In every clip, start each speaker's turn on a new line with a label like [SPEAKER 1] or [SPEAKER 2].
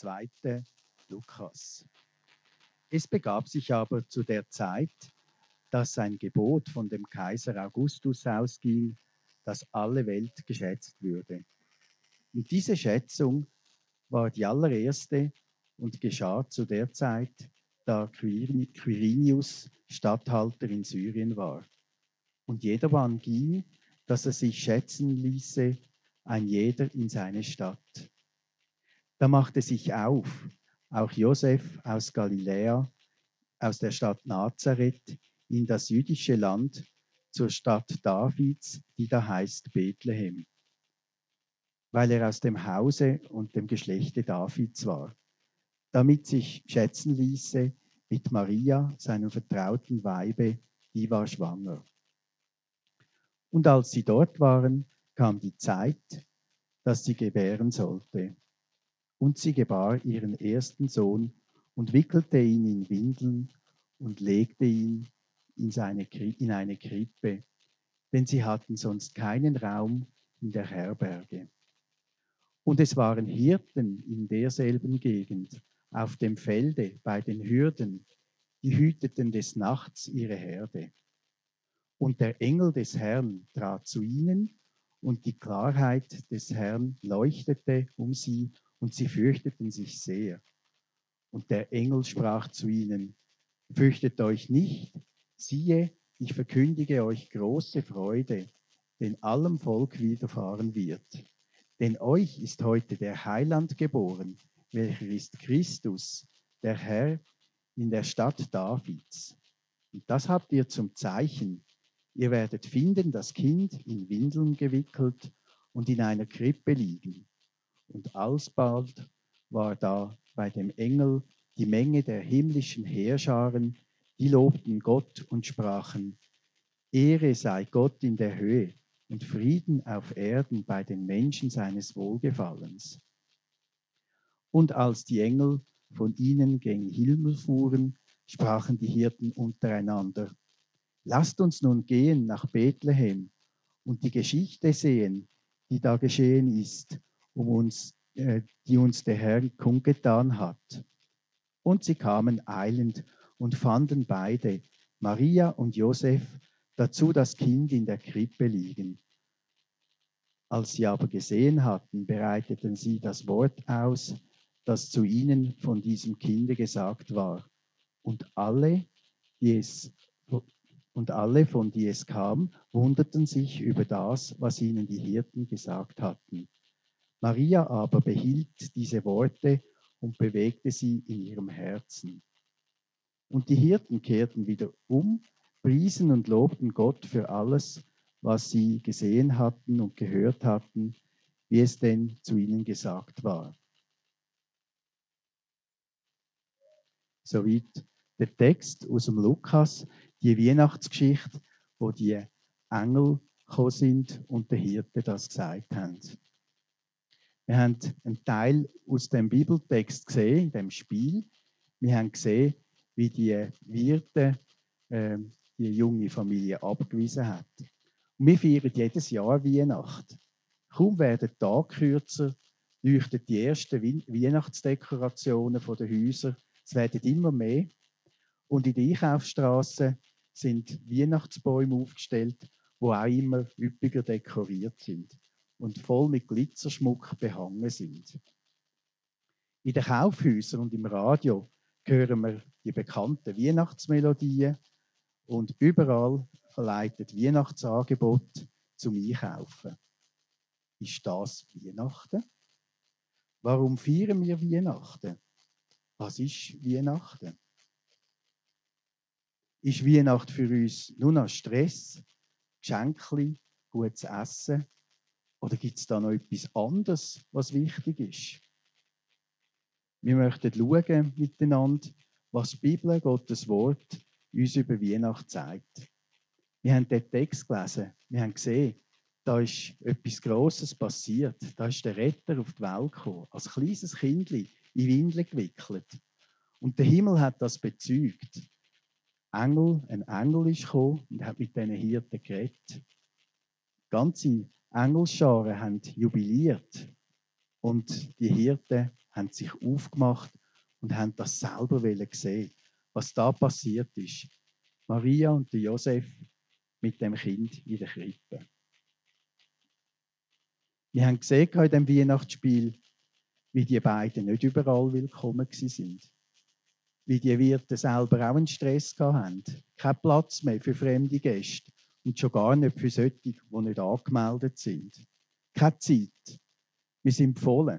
[SPEAKER 1] 2. Lukas. Es begab sich aber zu der Zeit, dass ein Gebot von dem Kaiser Augustus ausging, dass alle Welt geschätzt würde. Und diese Schätzung war die allererste und geschah zu der Zeit, da Quirinius Statthalter in Syrien war. Und jedermann ging, dass er sich schätzen ließe, ein jeder in seine Stadt. Da machte sich auf, auch Josef aus Galiläa, aus der Stadt Nazareth, in das jüdische Land, zur Stadt Davids, die da heißt Bethlehem, weil er aus dem Hause und dem Geschlechte Davids war, damit sich schätzen ließe mit Maria, seinem vertrauten Weibe, die war schwanger. Und als sie dort waren, kam die Zeit, dass sie gebären sollte. Und sie gebar ihren ersten Sohn und wickelte ihn in Windeln und legte ihn in eine Krippe, denn sie hatten sonst keinen Raum in der Herberge. Und es waren Hirten in derselben Gegend, auf dem Felde bei den Hürden, die hüteten des Nachts ihre Herde. Und der Engel des Herrn trat zu ihnen, und die Klarheit des Herrn leuchtete um sie, und sie fürchteten sich sehr. Und der Engel sprach zu ihnen: Fürchtet euch nicht, siehe, ich verkündige euch große Freude, den allem Volk widerfahren wird. Denn euch ist heute der Heiland geboren, welcher ist Christus, der Herr, in der Stadt Davids. Und das habt ihr zum Zeichen. Ihr werdet finden, das Kind in Windeln gewickelt und in einer Krippe liegen. Und alsbald war da bei dem Engel die Menge der himmlischen Heerscharen, die lobten Gott und sprachen: Ehre sei Gott in der Höhe und Frieden auf Erden bei den Menschen seines Wohlgefallens. Und als die Engel von ihnen gen Himmel fuhren, sprachen die Hirten untereinander: Lasst uns nun gehen nach Bethlehem und die Geschichte sehen, die da geschehen ist, die uns der Herr kundgetan hat. Und sie kamen eilend und fanden beide, Maria und Josef, dazu das Kind in der Krippe liegen. Als sie aber gesehen hatten, bereiteten sie das Wort aus, das zu ihnen von diesem Kinde gesagt war. Und alle, von die es kam, wunderten sich über das, was ihnen die Hirten gesagt hatten. Maria aber behielt diese Worte und bewegte sie in ihrem Herzen. Und die Hirten kehrten wieder um, priesen und lobten Gott für alles, was sie gesehen hatten und gehört hatten, wie es denn zu ihnen gesagt war. Soweit der Text aus dem Lukas, die Weihnachtsgeschichte, wo die Engel gekommen sind und der Hirte das gesagt haben. Wir haben einen Teil aus dem Bibeltext gesehen, in dem Spiel. Wir haben gesehen, wie die Wirte die junge Familie abgewiesen hat. Und wir feiern jedes Jahr Weihnachten. Kaum werden die Tage kürzer, leuchten die ersten Weihnachtsdekorationen der Häuser. Es werden immer mehr. Und in der Einkaufsstraße sind Weihnachtsbäume aufgestellt, die auch immer üppiger dekoriert sind und voll mit Glitzerschmuck behangen sind. In den Kaufhäusern und im Radio hören wir die bekannten Weihnachtsmelodien und überall verleitet Weihnachtsangebot zum Einkaufen. Ist das Weihnachten? Warum feiern wir Weihnachten? Was ist Weihnachten? Ist Weihnachten für uns nur noch Stress, Geschenke, gutes Essen? Oder gibt es da noch etwas anderes, was wichtig ist? Wir möchten schauen miteinander, was die Bibel, Gottes Wort, uns über Weihnachten zeigt. Wir haben den Text gelesen, wir haben gesehen, da ist etwas Grosses passiert. Da ist der Retter auf die Welt gekommen, als kleines Kindli in Windeln gewickelt. Und der Himmel hat das bezeugt. Ein Engel ist gekommen und hat mit diesen Hirten geredet. Ganze Engelscharen haben jubiliert und die Hirten haben sich aufgemacht und haben das selber sehen, was da passiert ist. Maria und Josef mit dem Kind in der Krippe. Wir haben gesehen in diesem Weihnachtsspiel, wie die beiden nicht überall willkommen sind. Wie die Wirte selber auch einen Stress hatten. Kein Platz mehr für fremde Gäste und schon gar nicht für solche, die nicht angemeldet sind. Keine Zeit. Wir sind voll.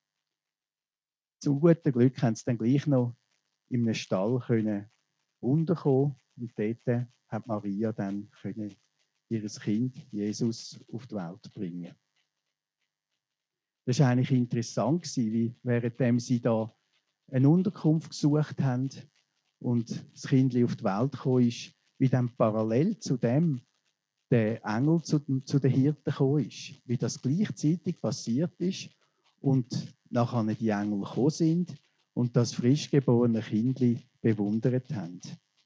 [SPEAKER 1] Zum guten Glück haben sie dann gleich noch in einem Stall unterkommen und dort hat Maria dann ihr Kind Jesus auf die Welt bringen. Das war eigentlich interessant, wie währenddem sie da eine Unterkunft gesucht haben und das Kind auf die Welt gekommen ist, wie dann parallel zu dem der Engel zu den Hirten gekommen ist. Wie das gleichzeitig passiert ist und nachher die Engel gekommen sind und das frisch geborene Kindli bewundert haben.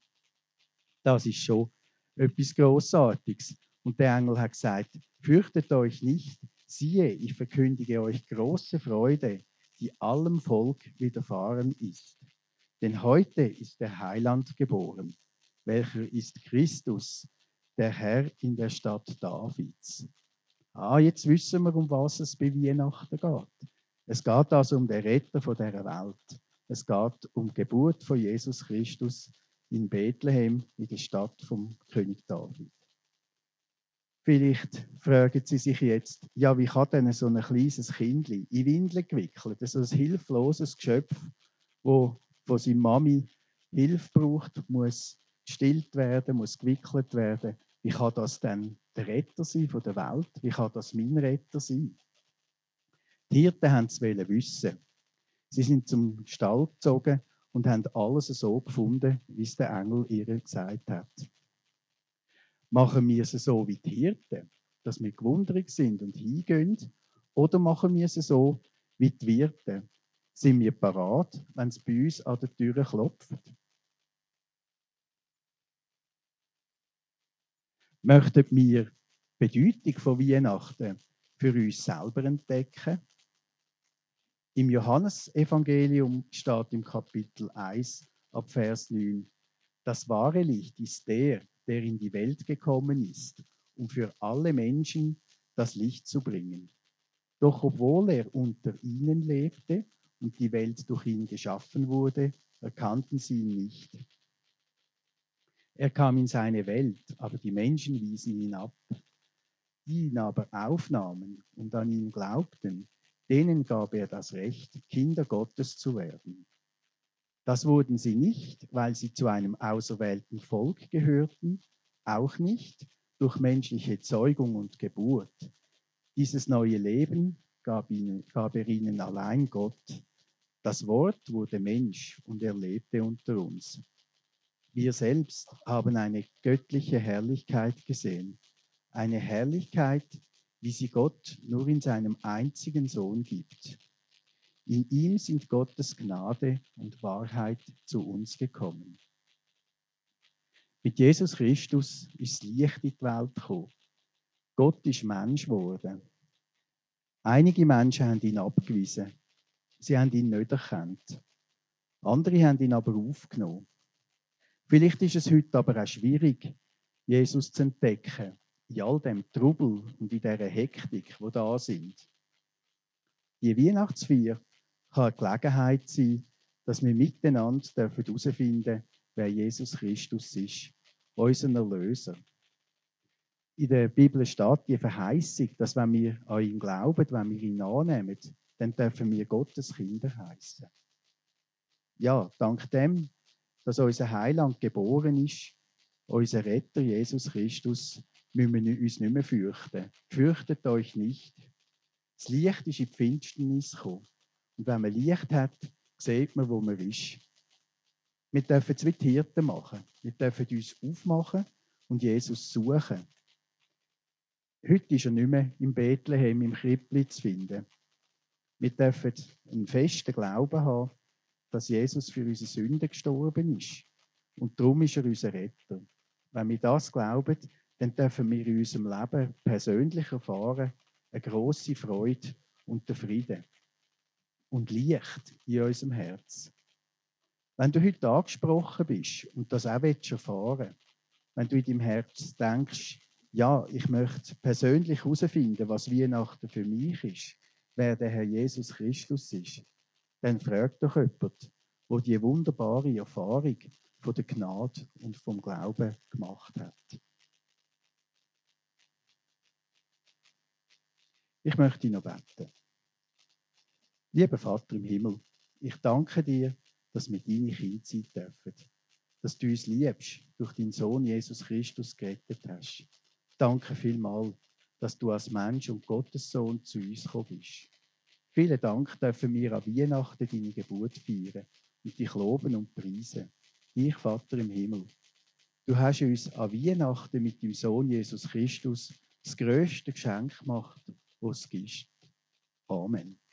[SPEAKER 1] Das ist schon etwas Grossartiges. Und der Engel hat gesagt, fürchtet euch nicht, siehe, ich verkündige euch große Freude, die allem Volk widerfahren ist. Denn heute ist der Heiland geboren, welcher ist Christus, der Herr in der Stadt Davids. Jetzt wissen wir, um was es bei Weihnachten geht. Es geht also um den Retter von dieser Welt. Es geht um die Geburt von Jesus Christus in Bethlehem, in der Stadt vom König David. Vielleicht fragen Sie sich jetzt, ja, wie kann denn so ein kleines Kindli in Windeln gewickelt, so ein hilfloses Geschöpf, das von seiner Mami Hilfe braucht, muss gestillt werden, muss gewickelt werden. Wie kann das denn der Retter sein von der Welt? Wie kann das mein Retter sein? Die Hirten wollten es wissen. Sie sind zum Stall gezogen und haben alles so gefunden, wie es der Engel ihr gesagt hat. Machen wir es so wie die Hirten, dass wir gewundert sind und hingehen? Oder machen wir es so wie die Wirte? Sind wir parat, wenn es bei uns an der Tür klopft? Möchten wir die Bedeutung von Weihnachten für uns selber entdecken? Im Johannesevangelium steht im Kapitel 1 ab Vers 9, das wahre Licht ist der in die Welt gekommen ist, um für alle Menschen das Licht zu bringen. Doch obwohl er unter ihnen lebte und die Welt durch ihn geschaffen wurde, erkannten sie ihn nicht. Er kam in seine Welt, aber die Menschen wiesen ihn ab. Die ihn aber aufnahmen und an ihn glaubten, denen gab er das Recht, Kinder Gottes zu werden. Das wurden sie nicht, weil sie zu einem auserwählten Volk gehörten, auch nicht durch menschliche Zeugung und Geburt. Dieses neue Leben gab er ihnen allein Gott. Das Wort wurde Mensch und er lebte unter uns. Wir selbst haben eine göttliche Herrlichkeit gesehen. Eine Herrlichkeit, wie sie Gott nur in seinem einzigen Sohn gibt. In ihm sind Gottes Gnade und Wahrheit zu uns gekommen. Mit Jesus Christus ist Licht in die Welt gekommen. Gott ist Mensch geworden. Einige Menschen haben ihn abgewiesen. Sie haben ihn nicht erkannt. Andere haben ihn aber aufgenommen. Vielleicht ist es heute aber auch schwierig, Jesus zu entdecken, in all dem Trubel und in dieser Hektik, die da sind. Die Weihnachtsfeier kann eine Gelegenheit sein, dass wir miteinander herausfinden dürfen, wer Jesus Christus ist, unser Erlöser. In der Bibel steht die Verheißung, dass wenn wir an ihn glauben, wenn wir ihn annehmen, dann dürfen wir Gottes Kinder heißen. Ja, dank dem, dass unser Heiland geboren ist, unser Retter Jesus Christus, müssen wir uns nicht mehr fürchten. Fürchtet euch nicht. Das Licht ist in die Finsternis gekommen. Und wenn man Licht hat, sieht man, wo man ist. Wir dürfen es wie die Hirten machen. Wir dürfen uns aufmachen und Jesus suchen. Heute ist er nicht mehr im Bethlehem, im Krippli zu finden. Wir dürfen einen festen Glauben haben, dass Jesus für unsere Sünden gestorben ist. Und darum ist er unser Retter. Wenn wir das glauben, dann dürfen wir in unserem Leben persönlich erfahren, eine grosse Freude und den Frieden. und Licht in unserem Herz. Wenn du heute angesprochen bist und das auch erfahren willst, wenn du in deinem Herz denkst, ja, ich möchte persönlich herausfinden, was Weihnachten für mich ist, wer der Herr Jesus Christus ist, dann frag doch jemand, der die wunderbare Erfahrung von der Gnade und vom Glauben gemacht hat. Ich möchte noch beten. Lieber Vater im Himmel, ich danke dir, dass wir deine Kinder sein dürfen, dass du uns liebst, durch deinen Sohn Jesus Christus gerettet hast. Danke vielmals, dass du als Mensch und Gottes Sohn zu uns gekommen bist. Vielen Dank dürfen wir an Weihnachten deine Geburt feiern und dich loben und preisen. Ich, Vater im Himmel, du hast uns an Weihnachten mit dem Sohn Jesus Christus das grösste Geschenk gemacht, das es gibt. Amen.